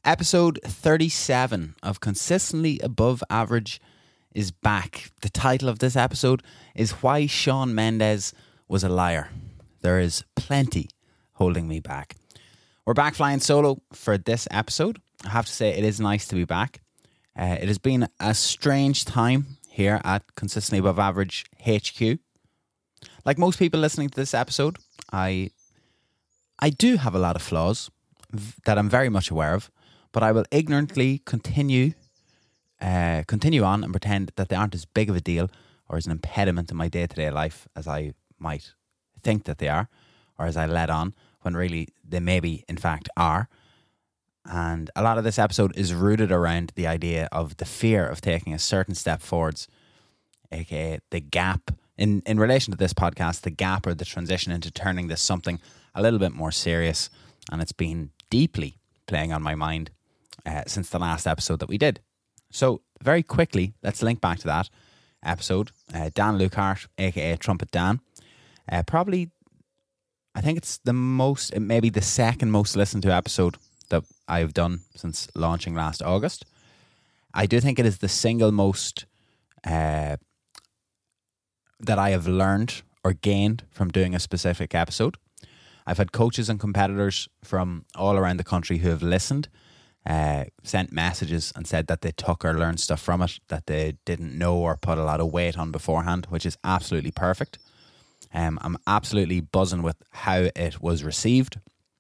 Episode 37 of Consistently Above Average is back. The title of this episode is Why Shawn Mendes Was a Liar. There is plenty holding me back. We're back flying solo for this episode. I have to say it is nice to be back. It has been a strange time here at Consistently Above Average HQ. Like most people listening to this episode, I do have a lot of flaws that I'm very much aware of, but I will ignorantly continue on and pretend that they aren't as big of a deal or as an impediment in my day-to-day life as I might think that they are, or as I let on, when really they maybe in fact are. And a lot of this episode is rooted around the idea of the fear of taking a certain step forwards, aka the gap. In relation to this podcast, the gap or the transition into turning this something a little bit more serious. And it's been deeply playing on my mind since the last episode that we did. So very quickly, let's link back to that episode. Dan Lukehart, aka Trumpet Dan. Probably, I think it's it may be the second most listened to episode that I've done since launching last August. I do think it is the single most that I have learned or gained from doing a specific episode. I've had coaches and competitors from all around the country who have listened, sent messages and said that they took or learned stuff from it that they didn't know or put a lot of weight on beforehand, which is absolutely perfect. I'm absolutely buzzing with how it was received.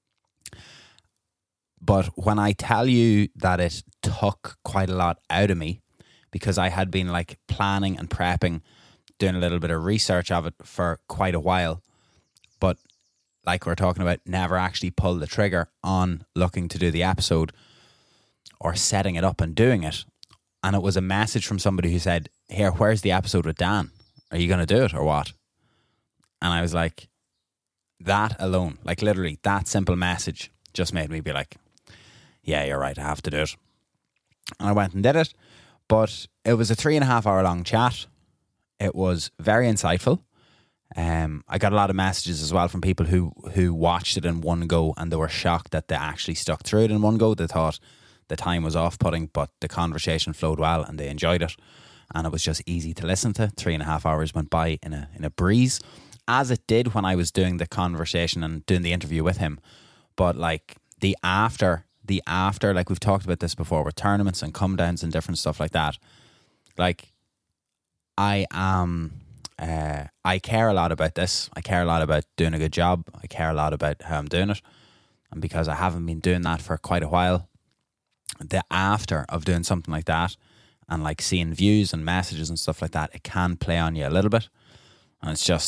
But when I tell you that it took quite a lot out of me, because I had been like planning and prepping, doing a little bit of research of it for quite a while, but like we're talking about, never actually pulled the trigger on looking to do the episode or setting it up and doing it. And it was a message from somebody who said, "Here, where's the episode with Dan? Are you going to do it or what?" And I was like, that alone, like literally that simple message just made me be like, yeah, you're right, I have to do it. And I went and did it. But it was a 3.5 hour long chat. It was very insightful. I got a lot of messages as well from people who watched it in one go and they were shocked that they actually stuck through it in one go. They thought the time was off-putting, but the conversation flowed well and they enjoyed it. And it was just easy to listen to. 3.5 hours went by in a breeze, as it did when I was doing the conversation and doing the interview with him. But like the after, like we've talked about this before with tournaments and come downs and different stuff like that. Like I care a lot about this. I care a lot about doing a good job. I care a lot about how I'm doing it. And because I haven't been doing that for quite a while, the after of doing something like that and like seeing views and messages and stuff like that, it can play on you a little bit. And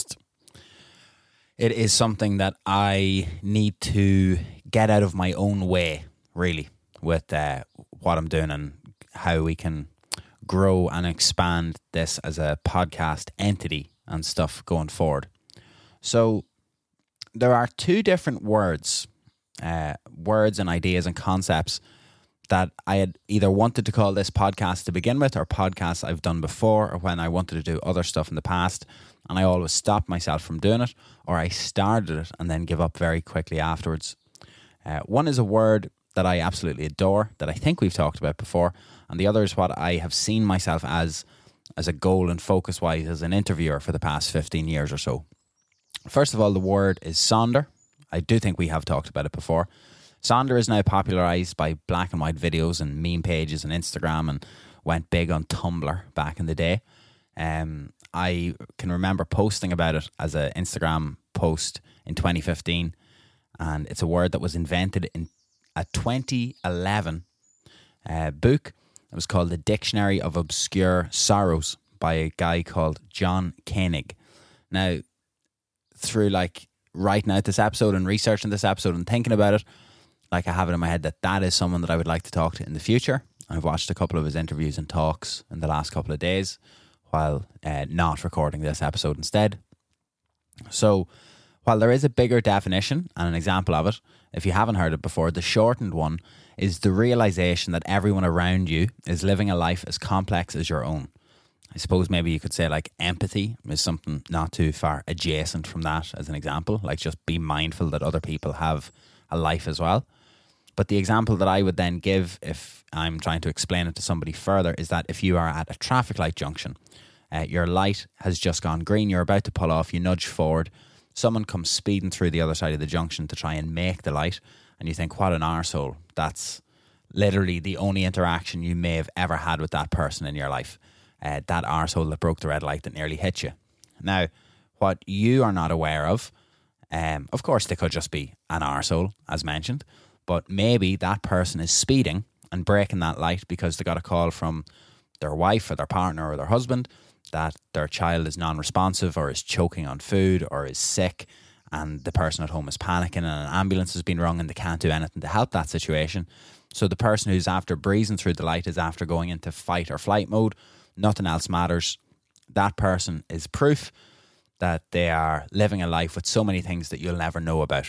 it is something that I need to get out of my own way, really, with what I'm doing and how we can grow and expand this as a podcast entity and stuff going forward. So there are two different words and ideas and concepts that I had either wanted to call this podcast to begin with or podcasts I've done before or when I wanted to do other stuff in the past and I always stopped myself from doing it, or I started it and then give up very quickly afterwards. One is a word that I absolutely adore that I think we've talked about before, and the other is what I have seen myself as a goal and focus-wise as an interviewer for the past 15 years or so. First of all, the word is Sonder. I do think we have talked about it before. Sonder is now popularised by black and white videos and meme pages and Instagram and went big on Tumblr back in the day. I can remember posting about it as an Instagram post in 2015, and it's a word that was invented in a 2011 book. It was called The Dictionary of Obscure Sorrows by a guy called John Koenig. Now, through like writing out this episode and researching this episode and thinking about it, like I have it in my head that is someone that I would like to talk to in the future. I've watched a couple of his interviews and talks in the last couple of days while not recording this episode instead. So while there is a bigger definition and an example of it, if you haven't heard it before, the shortened one is the realization that everyone around you is living a life as complex as your own. I suppose maybe you could say like empathy is something not too far adjacent from that as an example. Like just be mindful that other people have a life as well. But the example that I would then give, if I'm trying to explain it to somebody further, is that if you are at a traffic light junction, your light has just gone green, you're about to pull off, you nudge forward, someone comes speeding through the other side of the junction to try and make the light, and you think, what an arsehole. That's literally the only interaction you may have ever had with that person in your life. That arsehole that broke the red light that nearly hit you. Now, what you are not aware of course, they could just be an arsehole, as mentioned, but maybe that person is speeding and breaking that light because they got a call from their wife or their partner or their husband that their child is non-responsive or is choking on food or is sick, and the person at home is panicking and an ambulance has been rung and they can't do anything to help that situation. So the person who's after breezing through the light is after going into fight or flight mode. Nothing else matters. That person is proof that they are living a life with so many things that you'll never know about.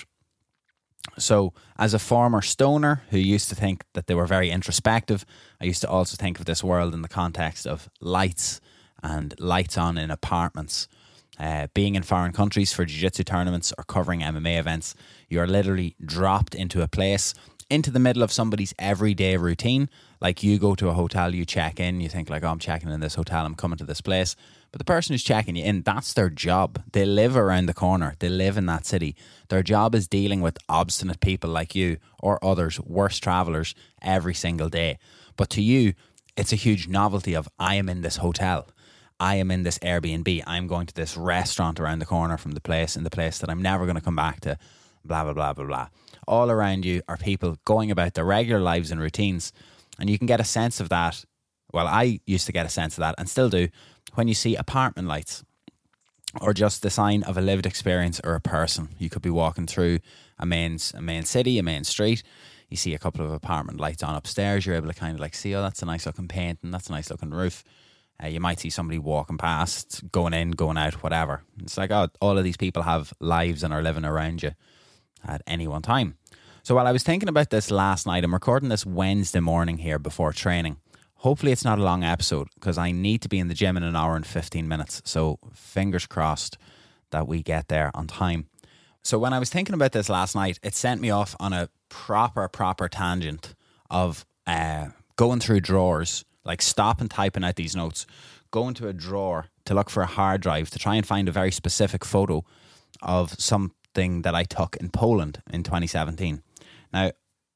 So as a former stoner who used to think that they were very introspective, I used to also think of this world in the context of lights and lights on in apartments. Being in foreign countries for jiu-jitsu tournaments or covering MMA events, you're literally dropped into a place, into the middle of somebody's everyday routine. Like you go to a hotel, you check in, you think like, oh, I'm checking in this hotel, I'm coming to this place. But the person who's checking you in, that's their job. They live around the corner. They live in that city. Their job is dealing with obstinate people like you or others, worse travellers, every single day. But to you, it's a huge novelty of, I am in this hotel. I am in this Airbnb. I'm going to this restaurant around the corner from the place, in the place that I'm never going to come back to, blah, blah, blah, blah, blah. All around you are people going about their regular lives and routines. And you can get a sense of that. Well, I used to get a sense of that and still do when you see apartment lights or just the sign of a lived experience or a person. You could be walking through a main city, a main street. You see a couple of apartment lights on upstairs. You're able to kind of like see, oh, that's a nice looking painting. That's a nice looking roof. You might see somebody walking past, going in, going out, whatever. It's like, oh, all of these people have lives and are living around you at any one time. So while I was thinking about this last night, I'm recording this Wednesday morning here before training. Hopefully it's not a long episode because I need to be in the gym in an hour and 15 minutes. So fingers crossed that we get there on time. So when I was thinking about this last night, it sent me off on a proper tangent of going through drawers, like stop and typing out these notes, go into a drawer to look for a hard drive to try and find a very specific photo of something that I took in Poland in 2017. Now,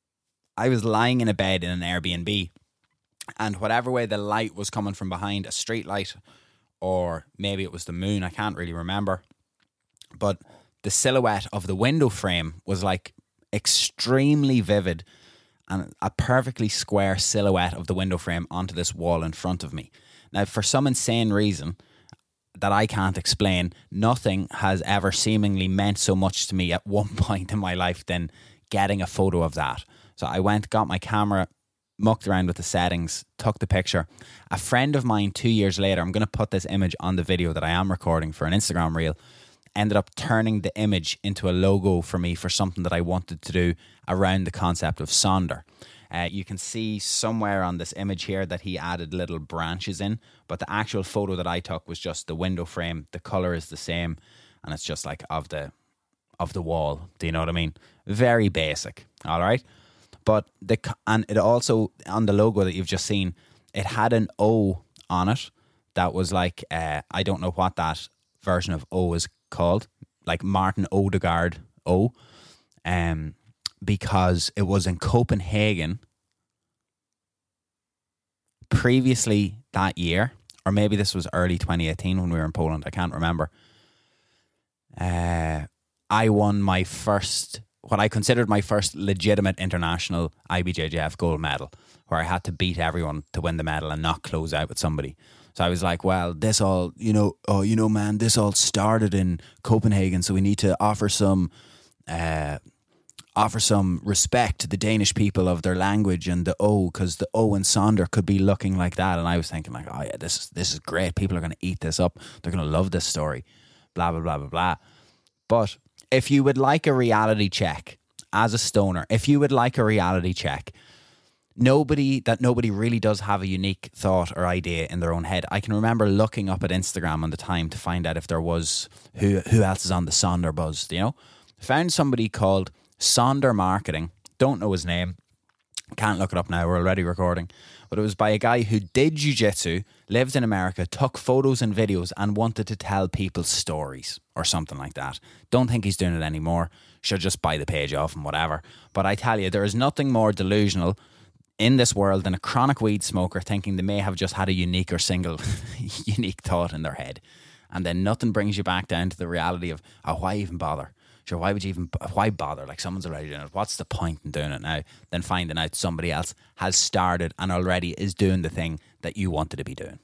I was lying in a bed in an Airbnb, and whatever way the light was coming from behind, a street light, or maybe it was the moon, I can't really remember, but the silhouette of the window frame was like extremely vivid and a perfectly square silhouette of the window frame onto this wall in front of me. Now, for some insane reason that I can't explain, nothing has ever seemingly meant so much to me at one point in my life than getting a photo of that. So I went, got my camera, mucked around with the settings, took the picture. A friend of mine 2 years later, I'm going to put this image on the video that I am recording for an Instagram reel, ended up turning the image into a logo for me for something that I wanted to do around the concept of Sonder. You can see somewhere on this image here that he added little branches in, but the actual photo that I took was just the window frame. The color is the same, and it's just like of the wall. Do you know what I mean? Very basic. All right. But it also, on the logo that you've just seen, it had an O on it that was like, I don't know what that version of O is called, like Martin Odegaard O, because it was in Copenhagen previously that year, or maybe this was early 2018 when we were in Poland, I can't remember. I won my first, what I considered my first legitimate international IBJJF gold medal, where I had to beat everyone to win the medal and not close out with somebody. So I was like, well, this all, man, this all started in Copenhagen, so we need to offer some respect to the Danish people of their language and the O, because the O in Sonder could be looking like that. And I was thinking like, oh yeah, this is great. People are going to eat this up. They're going to love this story. Blah, blah, blah, blah, blah. But if you would like a reality check as a stoner, if you would like a reality check, nobody really does have a unique thought or idea in their own head. I can remember looking up at Instagram on the time to find out if there was who else is on the Sonder buzz, Found somebody called Sonder Marketing, Don't know his name. Can't look it up now. We're already recording. But it was by a guy who did jiu-jitsu, lived in America, took photos and videos and wanted to tell people stories or something like that. Don't think he's doing it anymore. Should just buy the page off and whatever. But I tell you, there is nothing more delusional in this world than a chronic weed smoker thinking they may have just had a unique or single unique thought in their head. And then nothing brings you back down to the reality of, oh, why even bother? Sure, why bother? Like, someone's already doing it. What's the point in doing it now? Then finding out somebody else has started and already is doing the thing that you wanted to be doing.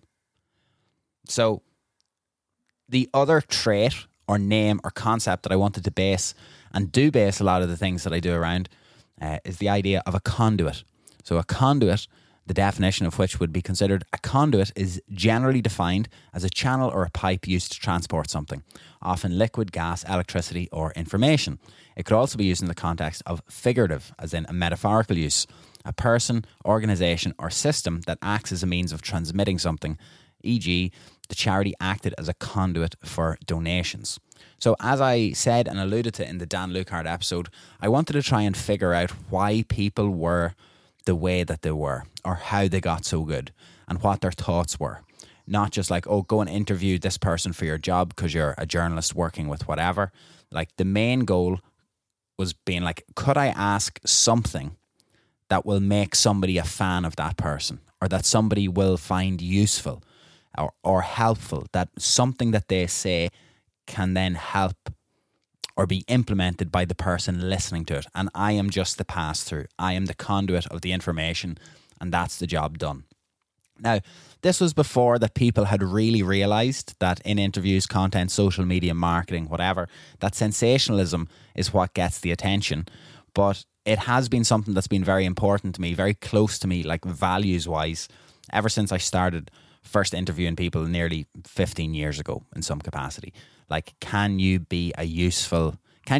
So the other trait or name or concept that I wanted to base a lot of the things that I do around is the idea of a conduit. So a conduit, the definition of which would be considered a conduit, is generally defined as a channel or a pipe used to transport something, often liquid, gas, electricity, or information. It could also be used in the context of figurative, as in a metaphorical use, a person, organisation, or system that acts as a means of transmitting something, e.g., the charity acted as a conduit for donations. So as I said and alluded to in the Dan Lukard episode, I wanted to try and figure out why people were the way that they were, or how they got so good, and what their thoughts were. Not just like, oh, go and interview this person for your job because you're a journalist working with whatever. Like, the main goal was being like, could I ask something that will make somebody a fan of that person, or that somebody will find useful or helpful, that something that they say can then help or be implemented by the person listening to it. And I am just the pass-through. I am the conduit of the information, and that's the job done. Now, this was before that people had really realised that in interviews, content, social media, marketing, whatever, that sensationalism is what gets the attention. But it has been something that's been very important to me, very close to me, like values-wise, ever since I started first interviewing people nearly 15 years ago in some capacity. Like, can you be a useful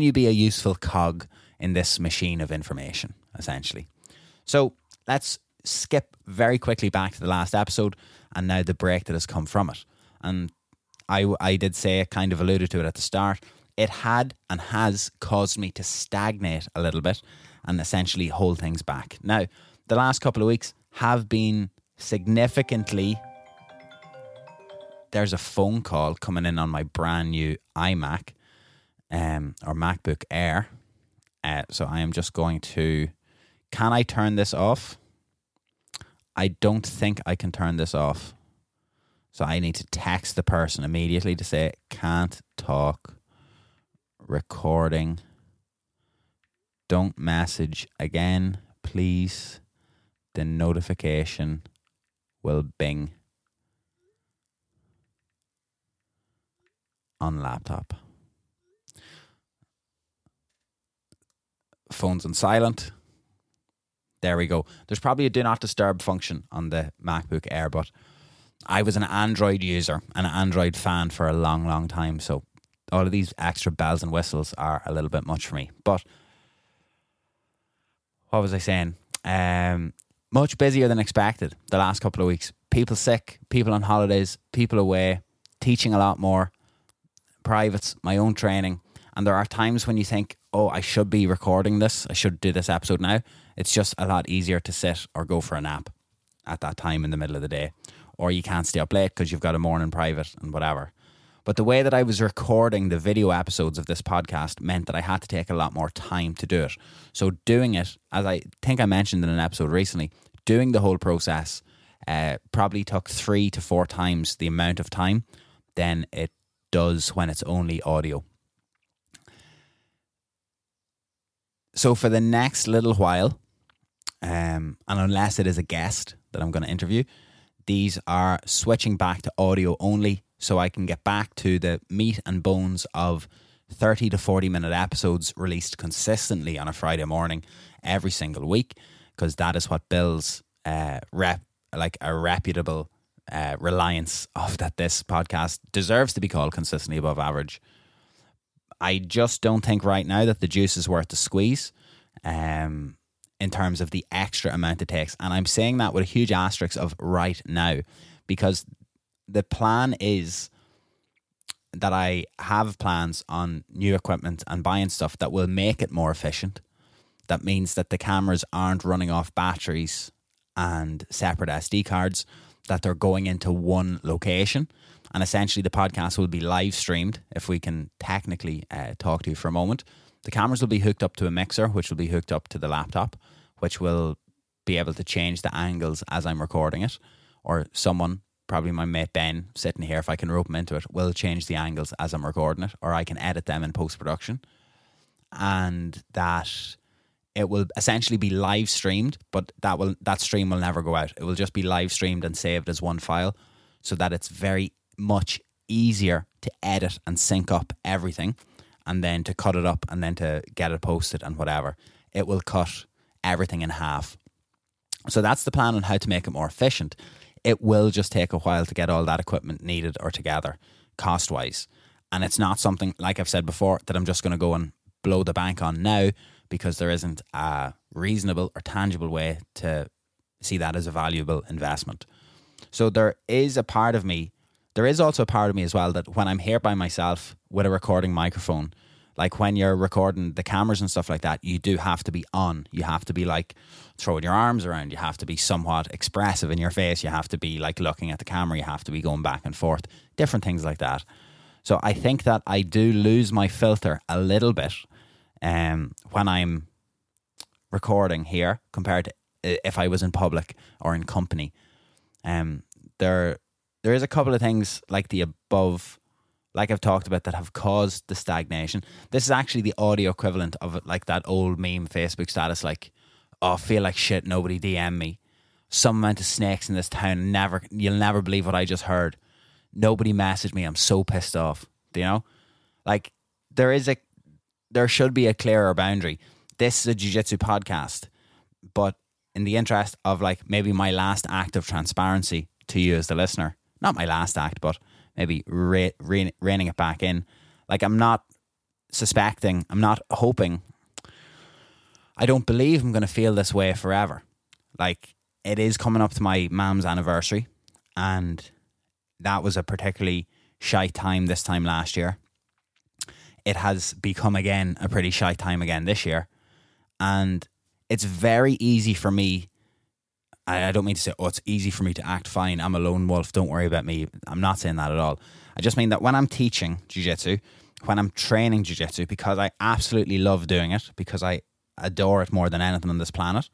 cog in this machine of information, essentially? So let's skip very quickly back to the last episode and now the break that has come from it. And I did say, kind of alluded to it at the start, it had and has caused me to stagnate a little bit and essentially hold things back. Now, the last couple of weeks have been significantly... There's a phone call coming in on my brand new iMac or MacBook Air. So I am just going to... Can I turn this off? I don't think I can turn this off. So I need to text the person immediately to say, can't talk, recording, don't message again, please. The notification will bing on laptop. Phone's on silent. There we go. There's probably a do not disturb function on the MacBook Air, but I was an Android user, an Android fan for a long, long time. So all of these extra bells and whistles are a little bit much for me. But what was I saying? Much busier than expected the last couple of weeks. People sick, people on holidays, people away, teaching a lot more, privates, my own training. And there are times when you think, oh, I should be recording this, I should do this episode now. It's just a lot easier to sit or go for a nap at that time in the middle of the day. Or you can't stay up late because you've got a morning private and whatever. But the way that I was recording the video episodes of this podcast meant that I had to take a lot more time to do it. So doing it, as I think I mentioned in an episode recently, doing the whole process probably took 3 to 4 times the amount of time than it does when it's only audio. So for the next little while, and unless it is a guest that I'm going to interview, these are switching back to audio only so I can get back to the meat and bones of 30 to 40 minute episodes released consistently on a Friday morning every single week, because that is what builds a reputable reliance of that this podcast deserves to be called consistently above average. I just don't think right now that the juice is worth the squeeze in terms of the extra amount it takes. And I'm saying that with a huge asterisk of right now, because the plan is that I have plans on new equipment and buying stuff that will make it more efficient. That means that the cameras aren't running off batteries and separate SD cards, that they're going into one location. And essentially the podcast will be live streamed, if we can technically talk to you for a moment. The cameras will be hooked up to a mixer, which will be hooked up to the laptop, which will be able to change the angles as I'm recording it. Or someone, probably my mate Ben, sitting here, if I can rope him into it, will change the angles as I'm recording it, or I can edit them in post-production. And that it will essentially be live streamed, but that stream will never go out. It will just be live streamed and saved as one file, so that it's very much easier to edit and sync up everything, and then to cut it up and then to get it posted and whatever. It will cut everything in half. So that's the plan on how to make it more efficient. It will just take a while to get all that equipment needed or together, cost-wise. And it's not something, like I've said before, that I'm just going to go and blow the bank on now, because there isn't a reasonable or tangible way to see that as a valuable investment. So there is also a part of me as well, that when I'm here by myself with a recording microphone, like when you're recording the cameras and stuff like that, you do have to be on. You have to be like throwing your arms around. You have to be somewhat expressive in your face. You have to be like looking at the camera. You have to be going back and forth. Different things like that. So I think that I do lose my filter a little bit when I'm recording here compared to if I was in public or in company. There is a couple of things like the above, like I've talked about, that have caused the stagnation. This is actually the audio equivalent of like that old meme Facebook status, like, oh, I feel like shit, nobody DM me. Some amount of snakes in this town, you'll never believe what I just heard. Nobody messaged me, I'm so pissed off. Do you know? Like, there should be a clearer boundary. This is a jiu-jitsu podcast, but in the interest of like maybe my last act of transparency to you as the listener, not my last act, but maybe reining it back in. Like, I'm not suspecting, I'm not hoping, I don't believe I'm going to feel this way forever. Like, it is coming up to my mum's anniversary, and that was a particularly shy time this time last year. It has become again a pretty shy time again this year. And it's very easy for me, I don't mean to say, oh, it's easy for me to act fine, I'm a lone wolf, don't worry about me. I'm not saying that at all. I just mean that when I'm teaching jiu-jitsu, when I'm training jiu-jitsu, because I absolutely love doing it, because I adore it more than anything on this planet,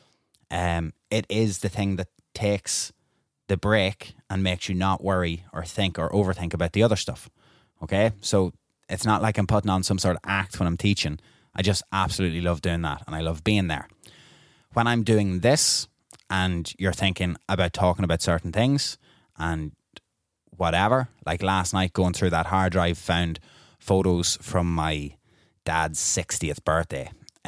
it is the thing that takes the break and makes you not worry or think or overthink about the other stuff. Okay? So it's not like I'm putting on some sort of act when I'm teaching. I just absolutely love doing that, and I love being there. When I'm doing this and you're thinking about talking about certain things and whatever, like last night going through that hard drive, found photos from my dad's 60th birthday,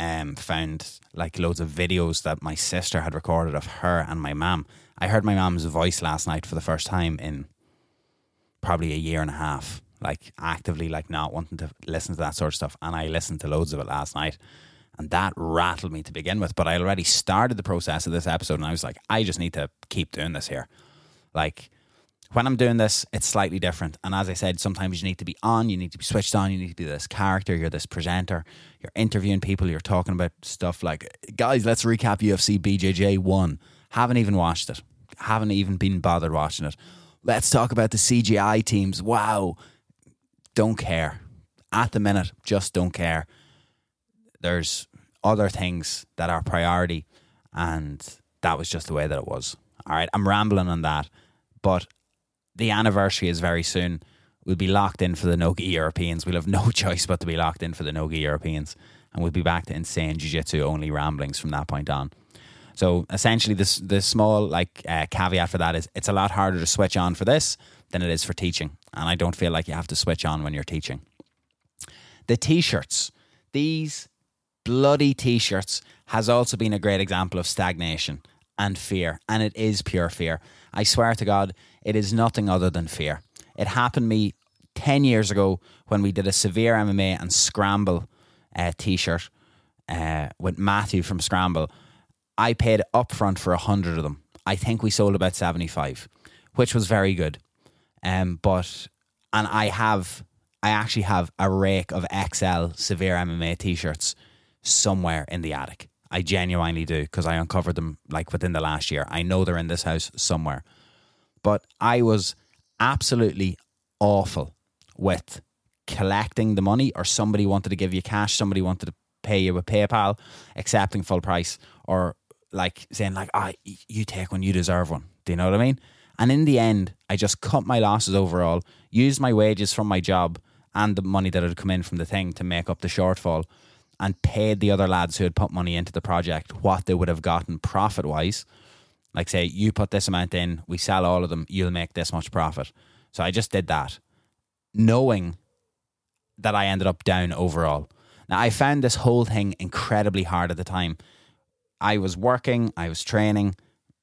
found like loads of videos that my sister had recorded of her and my mum. I heard my mum's voice last night for the first time in probably a year and a half, like actively like not wanting to listen to that sort of stuff. And I listened to loads of it last night, and that rattled me to begin with. But I already started the process of this episode, and I was like, I just need to keep doing this here. Like, when I'm doing this, it's slightly different. And as I said, sometimes you need to be on, you need to be switched on, you need to be this character, you're this presenter, you're interviewing people, you're talking about stuff like, guys, let's recap UFC BJJ 1. Haven't even watched it. Haven't even been bothered watching it. Let's talk about the CGI teams. Wow. Don't care. At the minute, just don't care. There's other things that are priority, and that was just the way that it was. All right, I'm rambling on that, but the anniversary is very soon. We'll be locked in for the Nogi Europeans. We'll have no choice but to be locked in for the Nogi Europeans, and we'll be back to insane jiu-jitsu only ramblings from that point on. So essentially, the small caveat for that is it's a lot harder to switch on for this than it is for teaching, and I don't feel like you have to switch on when you're teaching. The t-shirts, these bloody t-shirts, has also been a great example of stagnation and fear, and it is pure fear. I swear to God, it is nothing other than fear. It happened to me 10 years ago when we did a Severe MMA and Scramble t-shirt with Matthew from Scramble. I paid upfront for 100 of them. I think we sold about 75, which was very good. I actually have a rake of XL Severe MMA t-shirts somewhere in the attic. I genuinely do, because I uncovered them like within the last year. I know they're in this house somewhere. But I was absolutely awful with collecting the money, or somebody wanted to give you cash, somebody wanted to pay you with PayPal, accepting full price, or like saying like, you take one, you deserve one. Do you know what I mean? And in the end, I just cut my losses overall, used my wages from my job and the money that had come in from the thing to make up the shortfall, and paid the other lads who had put money into the project what they would have gotten profit-wise. Like say, you put this amount in, we sell all of them, you'll make this much profit. So I just did that, knowing that I ended up down overall. Now, I found this whole thing incredibly hard at the time. I was working, I was training.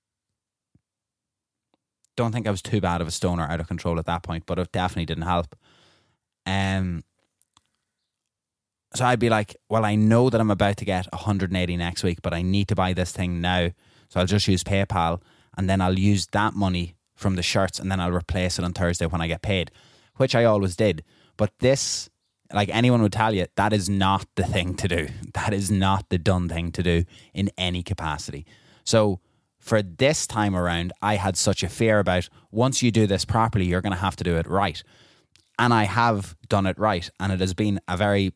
Don't think I was too bad of a stoner, out of control at that point, but it definitely didn't help. So I'd be like, well, I know that I'm about to get 180 next week, but I need to buy this thing now. So I'll just use PayPal, and then I'll use that money from the shirts, and then I'll replace it on Thursday when I get paid, which I always did. But this, like anyone would tell you, that is not the thing to do. That is not the done thing to do in any capacity. So for this time around, I had such a fear about, once you do this properly, you're going to have to do it right. And I have done it right. And it has been a very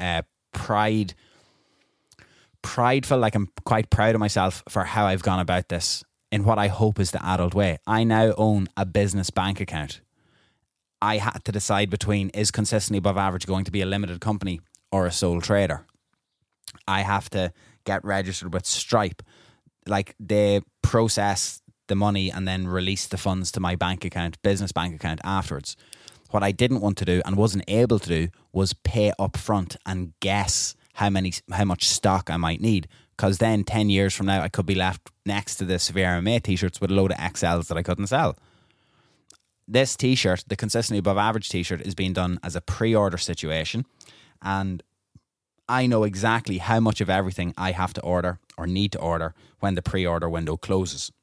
prideful, like I'm quite proud of myself for how I've gone about this in what I hope is the adult way. I now own a business bank account. I had to decide between, is Consistently Above Average going to be a limited company or a sole trader? I have to get registered with Stripe. Like, they process the money and then release the funds to my bank account, business bank account, afterwards. What I didn't want to do and wasn't able to do was pay up front and guess how much stock I might need, because then 10 years from now I could be left next to the Severe MMA t-shirts with a load of XLs that I couldn't sell. This t-shirt, the Consistently Above Average t-shirt, is being done as a pre-order situation, and I know exactly how much of everything I have to order or need to order when the pre-order window closes.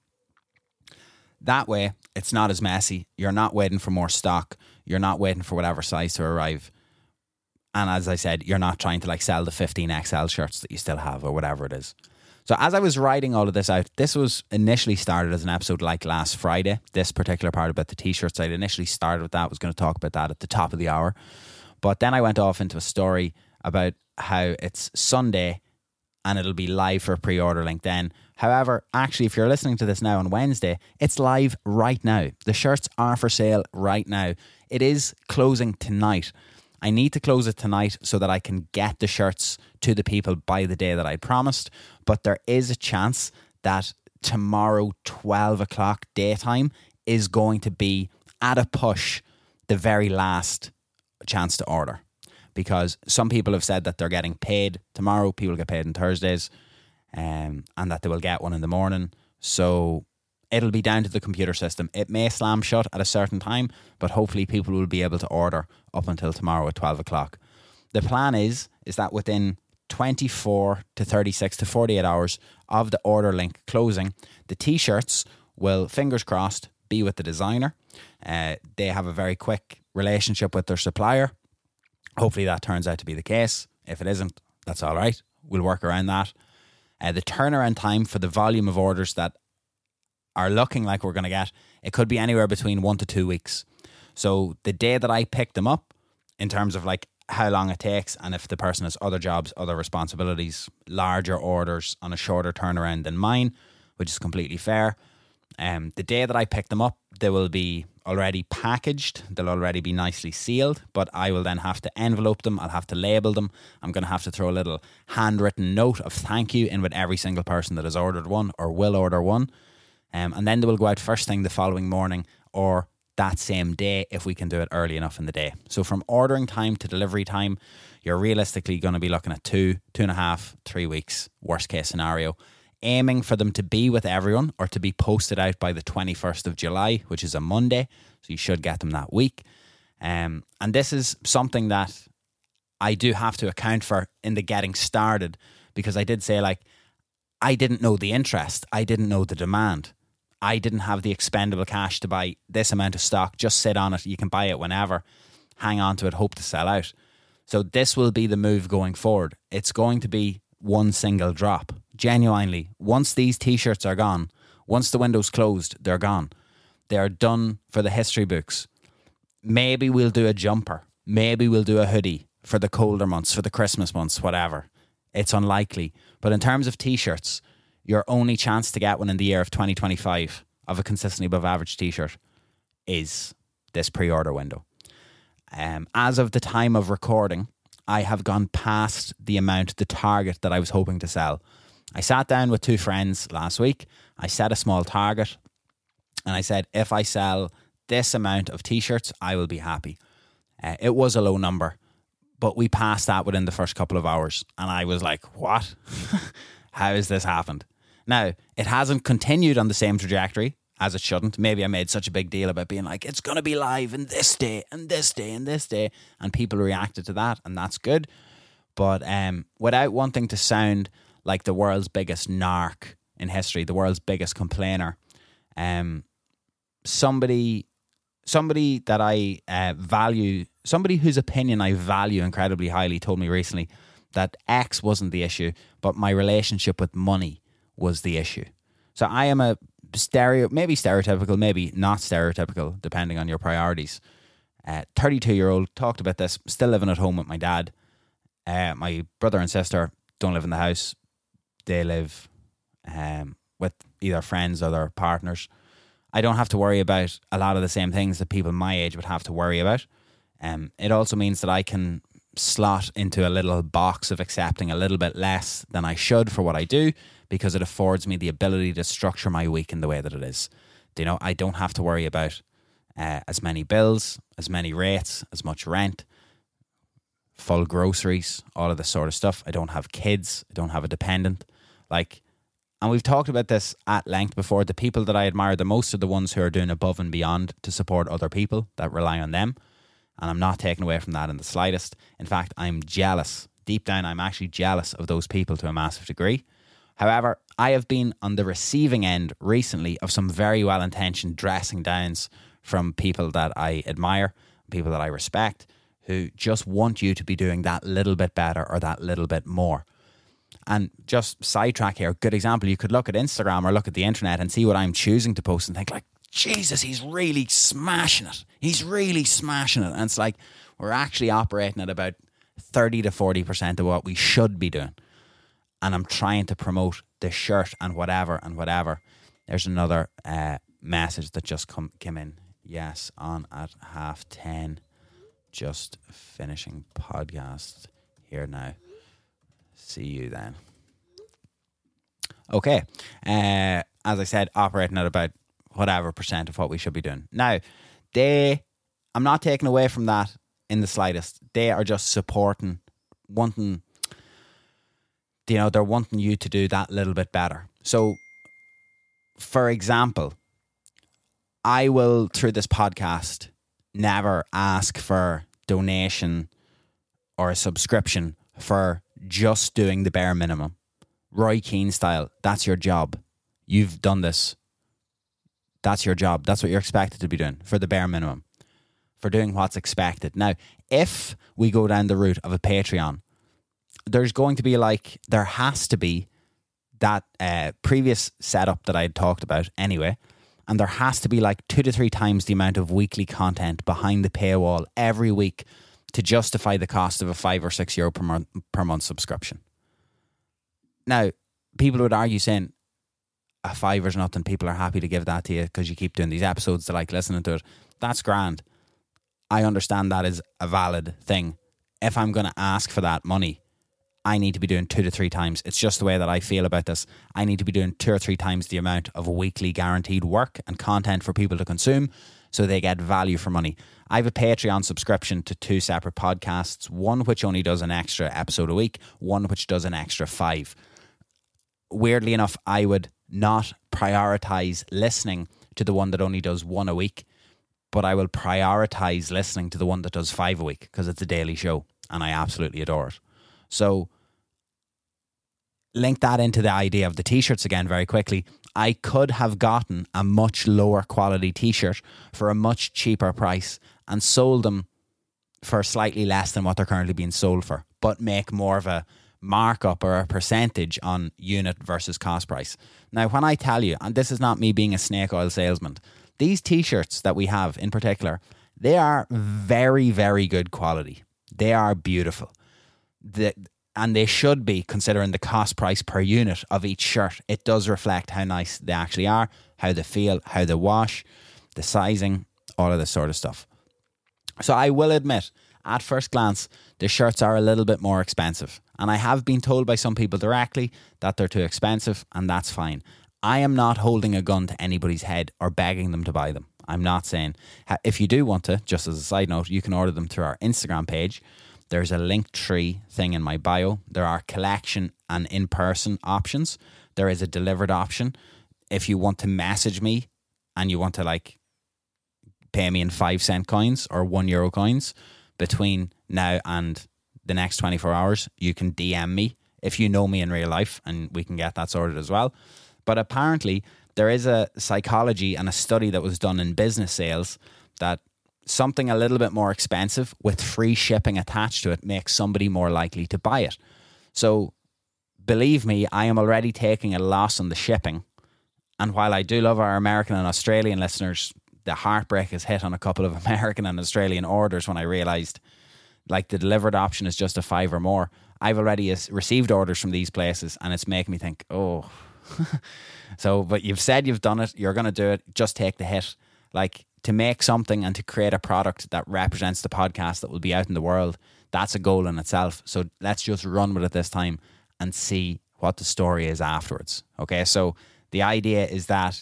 That way, it's not as messy. You're not waiting for more stock. You're not waiting for whatever size to arrive. And as I said, you're not trying to like sell the 15 XL shirts that you still have or whatever it is. So as I was writing all of this out, this was initially started as an episode like last Friday. This particular part about the t-shirts, I initially started with that. I was going to talk about that at the top of the hour. But then I went off into a story about how it's Sunday and it'll be live for a pre-order link then. However, actually, if you're listening to this now on Wednesday, it's live right now. The shirts are for sale right now. It is closing tonight. I need to close it tonight so that I can get the shirts to the people by the day that I promised. But there is a chance that tomorrow, 12 o'clock daytime, is going to be, at a push, the very last chance to order. Because some people have said that they're getting paid tomorrow. People get paid on Thursdays, and that they will get one in the morning. So it'll be down to the computer system. It may slam shut at a certain time, but hopefully people will be able to order up until tomorrow at 12 o'clock. The plan is that within 24 to 36 to 48 hours of the order link closing, the t-shirts will, fingers crossed, be with the designer. They have a very quick relationship with their supplier. Hopefully that turns out to be the case. If it isn't, that's all right. We'll work around that. The turnaround time for the volume of orders that are looking like we're going to get, it could be anywhere between 1 to 2 weeks. So the day that I pick them up, in terms of like how long it takes, and if the person has other jobs, other responsibilities, larger orders on a shorter turnaround than mine, which is completely fair. The day that I pick them up, they will be already packaged. They'll already be nicely sealed, but I will then have to envelope them. I'll have to label them. I'm going to have to throw a little handwritten note of thank you in with every single person that has ordered one or will order one. And then they will go out first thing the following morning or that same day if we can do it early enough in the day. So from ordering time to delivery time, you're realistically going to be looking at 2.5, 3 weeks, worst case scenario. Aiming for them to be with everyone or to be posted out by the 21st of July, which is a Monday. So you should get them that week. And this is something that I do have to account for in the getting started, because I did say, like, I didn't know the interest. I didn't know the demand. I didn't have the expendable cash to buy this amount of stock. Just sit on it. You can buy it whenever. Hang on to it. Hope to sell out. So this will be the move going forward. It's going to be one single drop. Genuinely, once these t-shirts are gone, once the window's closed, they're gone. They are done for the history books. Maybe we'll do a jumper. Maybe we'll do a hoodie for the colder months, for the Christmas months, whatever. It's unlikely. But in terms of t-shirts, your only chance to get one in the year of 2025 of a consistently above average t-shirt is this pre-order window. As of the time of recording, I have gone past the target that I was hoping to sell. I sat down with 2 friends last week. I set a small target and I said, if I sell this amount of t-shirts, I will be happy. It was a low number, but we passed that within the first couple of hours. And I was like, what? How has this happened? Now, it hasn't continued on the same trajectory as it shouldn't. Maybe I made such a big deal about being like, it's going to be live in this day and this day and this day. And people reacted to that, and that's good. But without wanting to sound like the world's biggest narc in history, the world's biggest complainer, somebody that I value, somebody whose opinion I value incredibly highly told me recently that X wasn't the issue, but my relationship with money was the issue. So I am a maybe stereotypical, maybe not stereotypical, depending on your priorities. 32-year-old, talked about this, still living at home with my dad. My brother and sister don't live in the house. They live with either friends or their partners. I don't have to worry about a lot of the same things that people my age would have to worry about. It also means that I can slot into a little box of accepting a little bit less than I should for what I do, because it affords me the ability to structure my week in the way that it is. You know, I don't have to worry about as many bills, as many rates, as much rent, full groceries, all of this sort of stuff. I don't have kids. I don't have a dependent. And we've talked about this at length before. The people that I admire the most are the ones who are doing above and beyond to support other people that rely on them. And I'm not taking away from that in the slightest. In fact, I'm jealous. Deep down, I'm actually jealous of those people to a massive degree. However, I have been on the receiving end recently of some very well-intentioned dressing downs from people that I admire, people that I respect, who just want you to be doing that little bit better or that little bit more. And just sidetrack here, good example, you could look at Instagram or look at the internet and see what I'm choosing to post and think like, Jesus, he's really smashing it. He's really smashing it. And it's like, we're actually operating at about 30 to 40% of what we should be doing. And I'm trying to promote the shirt and whatever and whatever. There's another message that just came in. Yes, on at 10:30. Just finishing podcast here now. See you then. Okay. As I said, operating at about whatever percent of what we should be doing. Now, I'm not taking away from that in the slightest. They are just supporting, they're wanting you to do that little bit better. So, for example, I will, through this podcast, never ask for donation or a subscription for just doing the bare minimum. Roy Keane style, that's your job. You've done this. That's your job. That's what you're expected to be doing, for the bare minimum, for doing what's expected. Now, if we go down the route of a Patreon, there's going to be there has to be that previous setup that I had talked about anyway, and there has to be 2 to 3 times the amount of weekly content behind the paywall every week to justify the cost of a €5 or €6 per month subscription. Now, people would argue saying, a $5 nothing, people are happy to give that to you because you keep doing these episodes, they like listening to it. That's grand. I understand that is a valid thing. If I'm going to ask for that money, I need to be doing 2 to 3 times. It's just the way that I feel about this. I need to be doing 2 or 3 times the amount of weekly guaranteed work and content for people to consume so they get value for money. I have a Patreon subscription to 2 separate podcasts, one which only does an extra episode a week, one which does an extra 5. Weirdly enough, I would not prioritize listening to the one that only does 1 a week, but I will prioritize listening to the one that does 5 a week because it's a daily show and I absolutely adore it. So link that into the idea of the t-shirts again very quickly. I could have gotten a much lower quality t-shirt for a much cheaper price and sold them for slightly less than what they're currently being sold for, but make more of a markup or a percentage on unit versus cost price. Now, when I tell you, and this is not me being a snake oil salesman, these t-shirts that we have in particular, they are very, very good quality. They are beautiful. And they should be, considering the cost price per unit of each shirt. It does reflect how nice they actually are, how they feel, how they wash, the sizing, all of this sort of stuff. So I will admit, at first glance, the shirts are a little bit more expensive. And I have been told by some people directly that they're too expensive, and that's fine. I am not holding a gun to anybody's head or begging them to buy them. I'm not saying. If you do want to, just as a side note, you can order them through our Instagram page. There's a Linktree thing in my bio. There are collection and in-person options. There is a delivered option. If you want to message me and you want to like pay me in 5-cent coins or €1 coins between now and the next 24 hours, you can DM me if you know me in real life, and we can get that sorted as well. But apparently there is a psychology and a study that was done in business sales that something a little bit more expensive with free shipping attached to it makes somebody more likely to buy it. So believe me, I am already taking a loss on the shipping. And while I do love our American and Australian listeners, the heartbreak has hit on a couple of American and Australian orders when I realised like the delivered option is just a $5 or more. I've already received orders from these places and it's making me think, oh. So, but you've said you've done it, you're going to do it, just take the hit. Like, to make something and to create a product that represents the podcast that will be out in the world, that's a goal in itself. So let's just run with it this time and see what the story is afterwards. Okay, so the idea is that,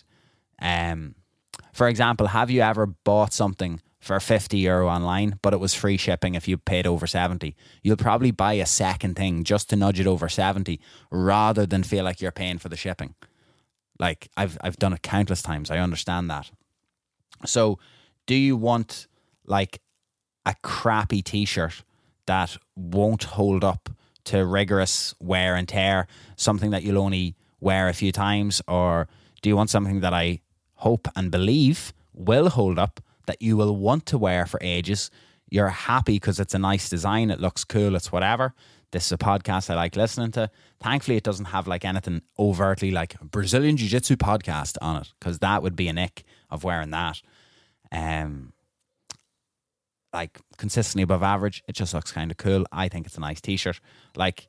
for example, have you ever bought something for €50 online, but it was free shipping if you paid over 70? You'll probably buy a second thing just to nudge it over 70 rather than feel like you're paying for the shipping. Like, I've done it countless times. I understand that. So do you want like a crappy t-shirt that won't hold up to rigorous wear and tear, something that you'll only wear a few times? Or do you want something that I hope and believe will hold up, that you will want to wear for ages? You're happy because it's a nice design, it looks cool, it's whatever. This is a podcast I like listening to. Thankfully, it doesn't have like anything overtly like Brazilian Jiu-Jitsu podcast on it, because that would be an ick of wearing that. Like consistently above average, it just looks kind of cool. I think it's a nice t-shirt. Like,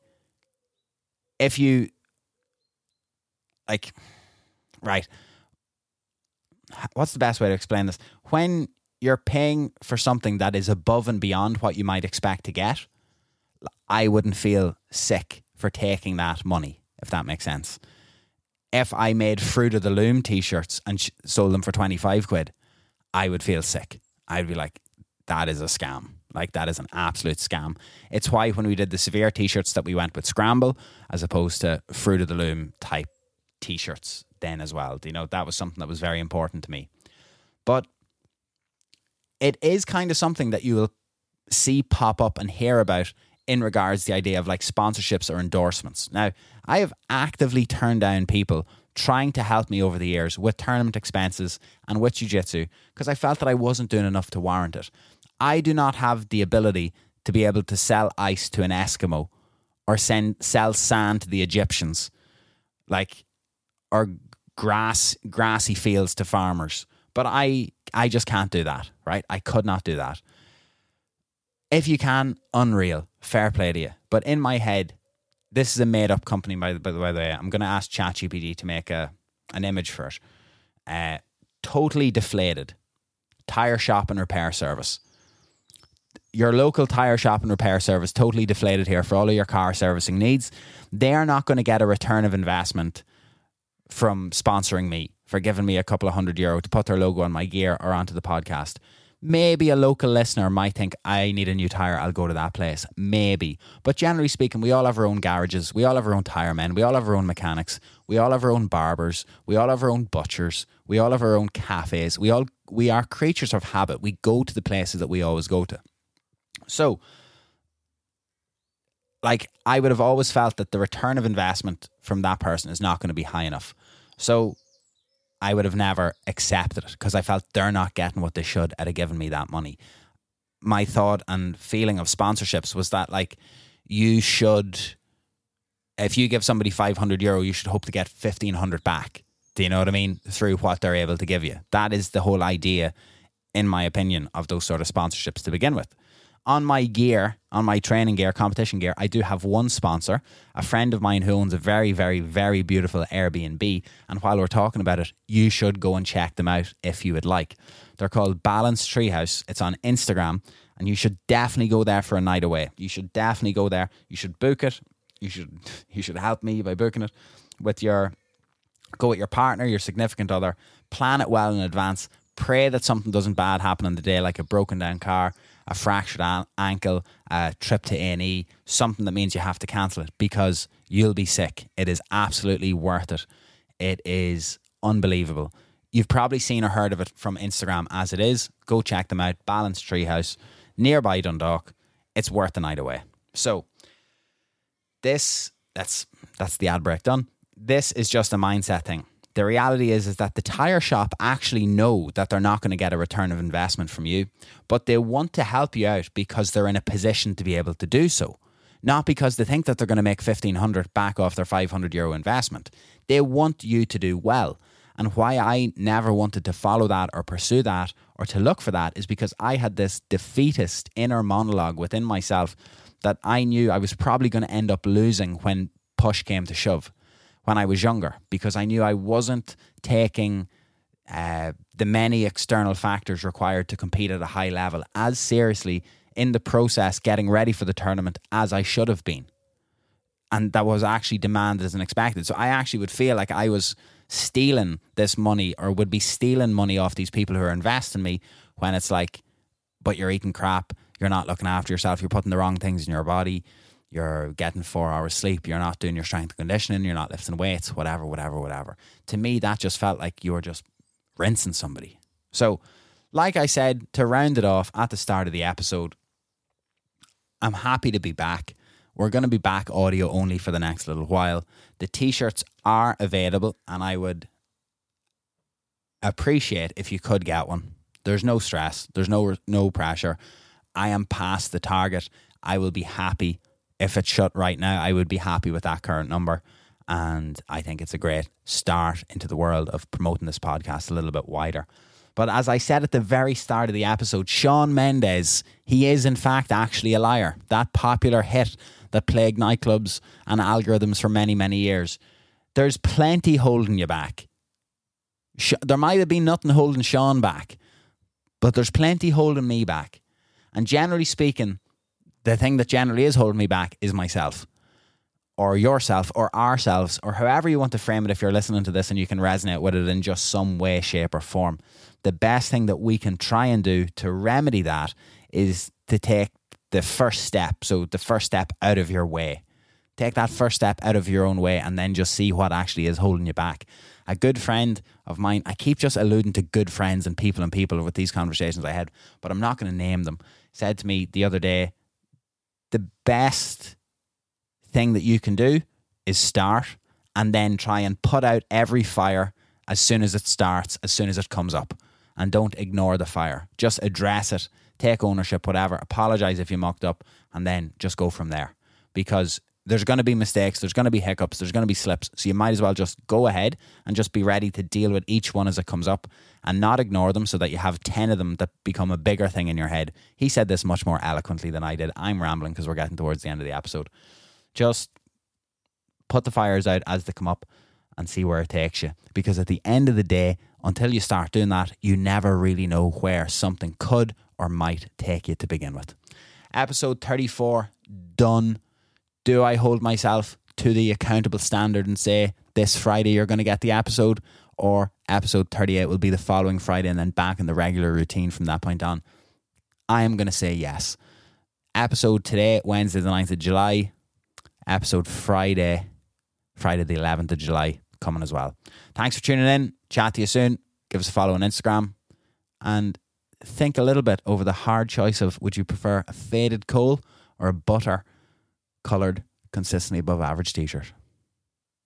if you like, right, what's the best way to explain this? When you're paying for something that is above and beyond what you might expect to get, I wouldn't feel sick for taking that money, if that makes sense. If I made Fruit of the Loom t-shirts and sold them for 25 quid, I would feel sick. I'd be like, that is a scam. Like, that is an absolute scam. It's why when we did the Severe t-shirts that we went with Scramble as opposed to Fruit of the Loom type t-shirts then as well. You know, that was something that was very important to me. But it is kind of something that you will see pop up and hear about in regards to the idea of like sponsorships or endorsements. Now, I have actively turned down people trying to help me over the years with tournament expenses and with jiu-jitsu because I felt that I wasn't doing enough to warrant it. I do not have the ability to be able to sell ice to an Eskimo or sell sand to the Egyptians, like, or grassy fields to farmers. But I just can't do that, right? I could not do that. If you can, unreal, fair play to you. But in my head, this is a made-up company, by the way. I'm going to ask ChatGPT to make an image for it. Totally deflated. Tire shop and repair service. Your local tire shop and repair service, totally deflated here for all of your car servicing needs. They are not going to get a return of investment from sponsoring me, for giving me a couple of €100 to put their logo on my gear or onto the podcast. Maybe a local listener might think, I need a new tyre, I'll go to that place. Maybe. But generally speaking, we all have our own garages. We all have our own tyre men. We all have our own mechanics. We all have our own barbers. We all have our own butchers. We all have our own cafes. We are creatures of habit. We go to the places that we always go to. So, like, I would have always felt that the return of investment from that person is not going to be high enough. So I would have never accepted it because I felt they're not getting what they should out of giving me that money. My thought and feeling of sponsorships was that, like, you should if you give somebody €500, you should hope to get 1,500 back. Do you know what I mean? Through what they're able to give you. That is the whole idea, in my opinion, of those sort of sponsorships to begin with. On my gear, on my training gear, competition gear, I do have one sponsor, a friend of mine who owns a very, very, very beautiful Airbnb. And while we're talking about it, you should go and check them out if you would like. They're called Balance Treehouse. It's on Instagram, and you should definitely go there for a night away. You should definitely go there. You should book it. You should help me by booking it go with your partner, your significant other. Plan it well in advance. Pray that something doesn't bad happen on the day, like a broken down car, a fractured ankle, a trip to A&E, something that means you have to cancel it, because you'll be sick. It is absolutely worth it. It is unbelievable. You've probably seen or heard of it from Instagram as it is. Go check them out. Balance Treehouse, nearby Dundalk. It's worth the night away. So that's the ad break done. This is just a mindset thing. The reality is that the tire shop actually know that they're not going to get a return of investment from you, but they want to help you out because they're in a position to be able to do so. Not because they think that they're going to make 1,500 back off their €500 investment. They want you to do well. And why I never wanted to follow that or pursue that or to look for that is because I had this defeatist inner monologue within myself that I knew I was probably going to end up losing when push came to shove when I was younger, because I knew I wasn't taking the many external factors required to compete at a high level as seriously in the process getting ready for the tournament as I should have been. And that was actually demanded and expected. So I actually would feel like I was stealing this money, or would be stealing money off these people who are investing in me, when it's like, but you're eating crap, you're not looking after yourself, you're putting the wrong things in your body, you're getting 4 hours sleep, you're not doing your strength and conditioning, you're not lifting weights, whatever. To me, that just felt like you were just rinsing somebody. So, like I said, to round it off at the start of the episode, I'm happy to be back. We're going to be back audio only for the next little while. The t-shirts are available, and I would appreciate if you could get one. There's no stress. There's no pressure. I am past the target. I will be happy. If it's shut right now, I would be happy with that current number. And I think it's a great start into the world of promoting this podcast a little bit wider. But as I said at the very start of the episode, Shawn Mendes, he is in fact actually a liar. That popular hit that plagued nightclubs and algorithms for many, many years. There's plenty holding you back. There might have been nothing holding Shawn back, but there's plenty holding me back. And generally speaking, the thing that generally is holding me back is myself, or yourself, or ourselves, or however you want to frame it if you're listening to this and you can resonate with it in just some way, shape or form. The best thing that we can try and do to remedy that is to take the first step. So the first step out of your way. Take that first step out of your own way and then just see what actually is holding you back. A good friend of mine, I keep just alluding to good friends and people with these conversations I had, but I'm not going to name them, said to me the other day, the best thing that you can do is start and then try and put out every fire as soon as it starts, as soon as it comes up. And don't ignore the fire. Just address it, take ownership, whatever. Apologize if you mucked up, and then just go from there. Because there's going to be mistakes, there's going to be hiccups, there's going to be slips. So you might as well just go ahead and just be ready to deal with each one as it comes up and not ignore them, so that you have 10 of them that become a bigger thing in your head. He said this much more eloquently than I did. I'm rambling because we're getting towards the end of the episode. Just put the fires out as they come up and see where it takes you. Because at the end of the day, until you start doing that, you never really know where something could or might take you to begin with. Episode 34, done. Do I hold myself to the accountable standard and say this Friday you're going to get the episode, or episode 38 will be the following Friday and then back in the regular routine from that point on? I am going to say yes. Episode today, Wednesday the 9th of July. Episode Friday the 11th of July coming as well. Thanks for tuning in. Chat to you soon. Give us a follow on Instagram. And think a little bit over the hard choice of, would you prefer a faded coal or a butter coloured, consistently above average t-shirt?